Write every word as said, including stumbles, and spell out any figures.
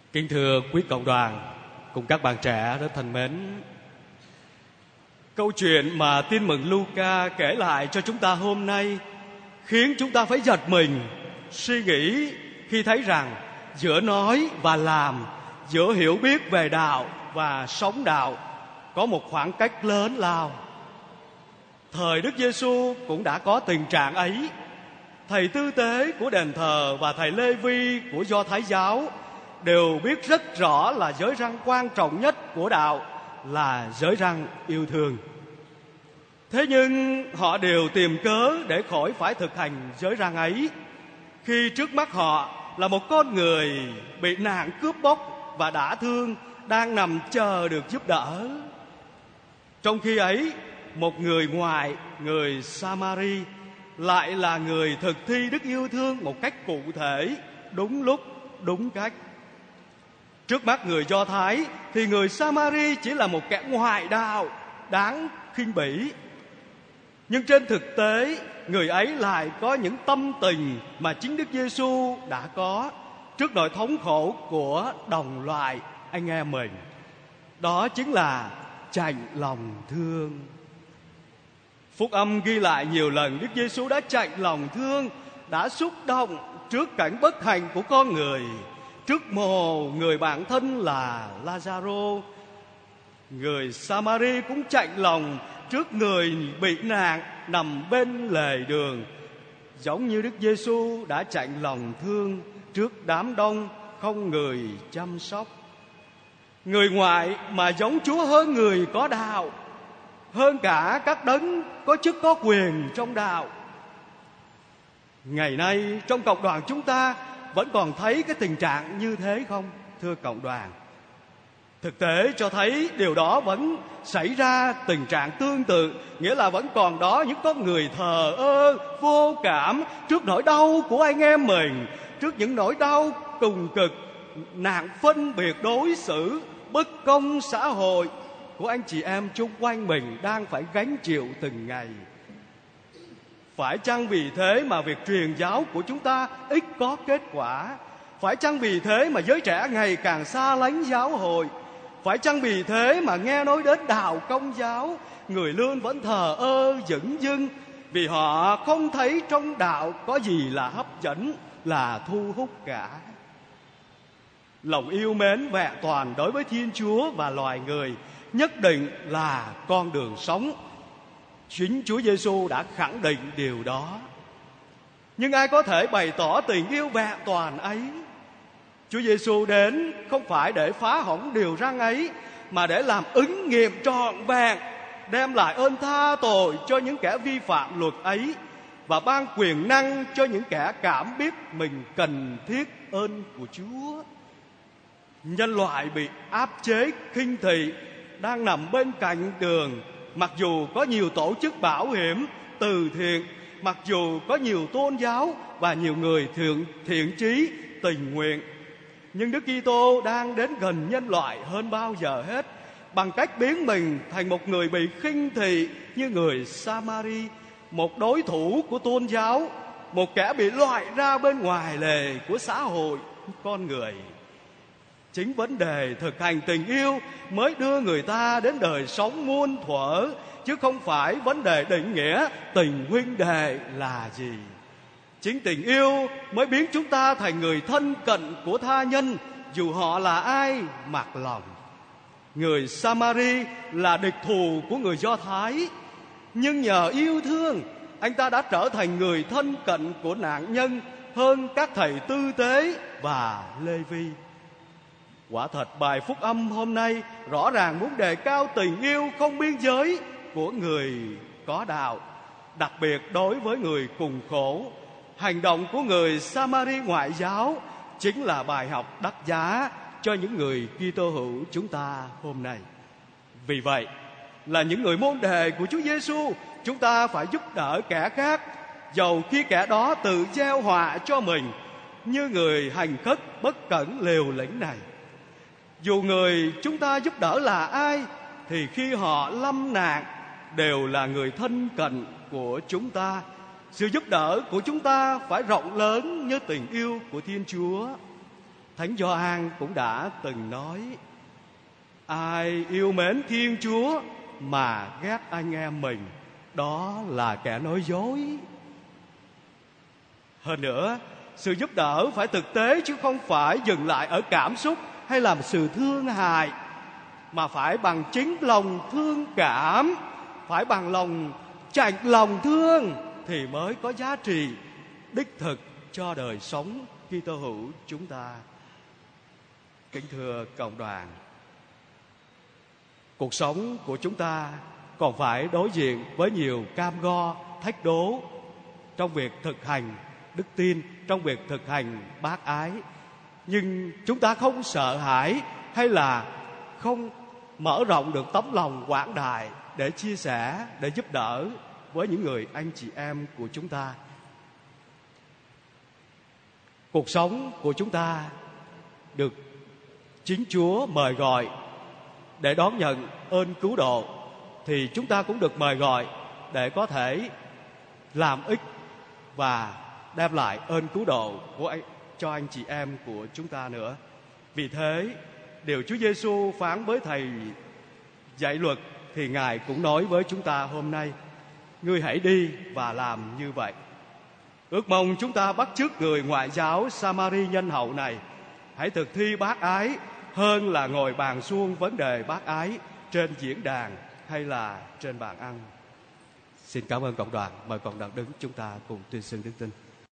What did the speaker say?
Kính thưa quý cộng đoàn cùng các bạn trẻ rất thân mến, câu chuyện mà Tin mừng Luca kể lại cho chúng ta hôm nay khiến chúng ta phải giật mình, suy nghĩ khi thấy rằng giữa nói và làm, giữa hiểu biết về đạo và sống đạo có một khoảng cách lớn lao. Thời Đức Giêsu cũng đã có tình trạng ấy. Thầy tư tế của đền thờ và thầy Lê Vi của Do Thái giáo đều biết rất rõ là giới răn quan trọng nhất của đạo là giới răn yêu thương. Thế nhưng họ đều tìm cớ để khỏi phải thực hành giới răn ấy, khi trước mắt họ là một con người bị nạn cướp bóc và đả thương đang nằm chờ được giúp đỡ. Trong khi ấy, một người ngoại, người Samari, lại là người thực thi đức yêu thương một cách cụ thể, đúng lúc, đúng cách. Trước mắt người Do Thái thì người Samari chỉ là một kẻ ngoại đạo đáng khinh bỉ. Nhưng trên thực tế, người ấy lại có những tâm tình mà chính Đức Giêsu đã có trước nỗi thống khổ của đồng loại anh em mình. Đó chính là chạnh lòng thương. Phúc âm ghi lại nhiều lần Đức Giêsu đã chạnh lòng thương, đã xúc động trước cảnh bất hạnh của con người, trước mồ người bạn thân là Lazaro. Người Samari cũng chạnh lòng trước người bị nạn nằm bên lề đường, giống như Đức Giêsu đã chạnh lòng thương trước đám đông không người chăm sóc. Người ngoại mà giống Chúa hơn người có đạo, hơn cả các đấng có chức có quyền trong đạo. Ngày nay trong cộng đoàn chúng ta vẫn còn thấy cái tình trạng như thế không, thưa cộng đoàn? Thực tế cho thấy điều đó vẫn xảy ra tình trạng tương tự, nghĩa là vẫn còn đó những con người thờ ơ, vô cảm trước nỗi đau của anh em mình, trước những nỗi đau cùng cực, nạn phân biệt đối xử, bất công xã hội của anh chị em chung quanh mình đang phải gánh chịu từng ngày. Phải chăng vì thế mà việc truyền giáo của chúng ta ít có kết quả? Phải chăng vì thế mà giới trẻ ngày càng xa lánh giáo hội? Phải chăng vì thế mà nghe nói đến đạo Công giáo, người Lương vẫn thờ ơ dửng dưng, vì họ không thấy trong đạo có gì là hấp dẫn, là thu hút cả? Lòng yêu mến vẹn toàn đối với Thiên Chúa và loài người nhất định là con đường sống. Chính Chúa Giêsu đã khẳng định điều đó. Nhưng ai có thể bày tỏ tình yêu vẹn toàn ấy? Chúa Giêsu đến không phải để phá hỏng điều răn ấy, mà để làm ứng nghiệm trọn vẹn, đem lại ơn tha tội cho những kẻ vi phạm luật ấy và ban quyền năng cho những kẻ cảm biết mình cần thiết ơn của Chúa. Nhân loại bị áp chế, khinh thị, đang nằm bên cạnh đường. Mặc dù có nhiều tổ chức bảo hiểm, từ thiện, mặc dù có nhiều tôn giáo và nhiều người thiện, thiện chí, tình nguyện, nhưng Đức Kitô đang đến gần nhân loại hơn bao giờ hết, bằng cách biến mình thành một người bị khinh thị như người Samari, một đối thủ của tôn giáo, một kẻ bị loại ra bên ngoài lề của xã hội con người. Chính vấn đề thực hành tình yêu mới đưa người ta đến đời sống muôn thuở, chứ không phải vấn đề định nghĩa tình huynh đệ là gì. Chính tình yêu mới biến chúng ta thành người thân cận của tha nhân, dù họ là ai mặc lòng. Người Samari là địch thù của người Do Thái, nhưng nhờ yêu thương, anh ta đã trở thành người thân cận của nạn nhân hơn các thầy tư tế và Lê Vi. Quả thật bài phúc âm hôm nay rõ ràng muốn đề cao tình yêu không biên giới của người có đạo, đặc biệt đối với người cùng khổ. Hành động của người Samari ngoại giáo chính là bài học đắt giá cho những người Kitô hữu chúng ta hôm nay. Vì vậy, là những người môn đệ của Chúa Giêsu, chúng ta phải giúp đỡ kẻ khác, dầu khi kẻ đó tự gieo họa cho mình, như người hành khất bất cẩn liều lĩnh này. Dù người chúng ta giúp đỡ là ai, thì khi họ lâm nạn đều là người thân cận của chúng ta. Sự giúp đỡ của chúng ta phải rộng lớn như tình yêu của Thiên Chúa. Thánh Gioan cũng đã từng nói: ai yêu mến Thiên Chúa mà ghét anh em mình, đó là kẻ nói dối. Hơn nữa, sự giúp đỡ phải thực tế chứ không phải dừng lại ở cảm xúc hay là sự thương hại, mà phải bằng chính lòng thương cảm, phải bằng lòng chạnh lòng thương thì mới có giá trị đích thực cho đời sống Kitô hữu chúng ta. Kính thưa cộng đoàn, cuộc sống của chúng ta còn phải đối diện với nhiều cam go, thách đố trong việc thực hành đức tin, trong việc thực hành bác ái. Nhưng chúng ta không sợ hãi hay là không mở rộng được tấm lòng quảng đại để chia sẻ, để giúp đỡ với những người anh chị em của chúng ta. Cuộc sống của chúng ta được chính Chúa mời gọi để đón nhận ơn cứu độ, thì chúng ta cũng được mời gọi để có thể làm ích và đem lại ơn cứu độ của anh, cho anh chị em của chúng ta nữa. Vì thế, điều Chúa Giêsu phán với thầy dạy luật thì Ngài cũng nói với chúng ta hôm nay: ngươi hãy đi và làm như vậy. Ước mong chúng ta bắt chước người ngoại giáo Sa-ma-ri nhân hậu này, hãy thực thi bác ái hơn là ngồi bàn suông vấn đề bác ái trên diễn đàn hay là trên bàn ăn. Xin cảm ơn cộng đoàn. Mời cộng đoàn đứng, chúng ta cùng tuyên xưng đức tin.